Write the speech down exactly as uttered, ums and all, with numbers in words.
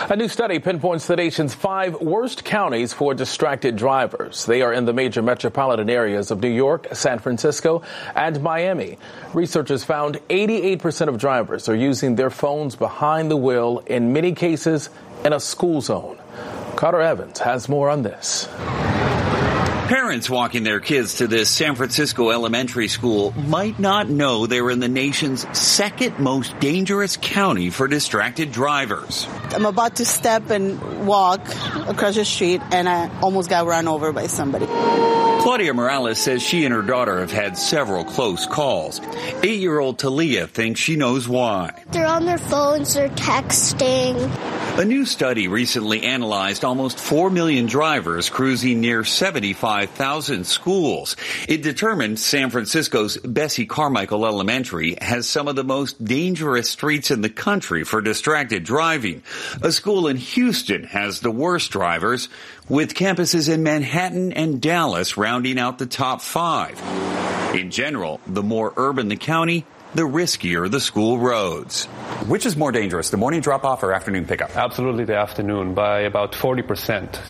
A new study pinpoints the nation's five worst counties for distracted drivers. They are in the major metropolitan areas of New York, San Francisco, and Miami. Researchers found eighty-eight percent of drivers are using their phones behind the wheel, in many cases in a school zone. Carter Evans has more on this. Parents walking their kids to this San Francisco elementary school might not know they're in the nation's second most dangerous county for distracted drivers. I'm about to step and walk across the street, and I almost got run over by somebody. Claudia Morales says she and her daughter have had several close calls. Eight-year-old Talia thinks she knows why. They're on their phones, they're texting. A new study recently analyzed almost four million drivers cruising near seventy-five thousand schools. It determined San Francisco's Bessie Carmichael Elementary has some of the most dangerous streets in the country for distracted driving. A school in Houston has the worst drivers, with campuses in Manhattan and Dallas rounding out the top five. In general, the more urban the county, the riskier the school roads. Which is more dangerous, the morning drop-off or afternoon pickup? Absolutely the afternoon, by about forty percent.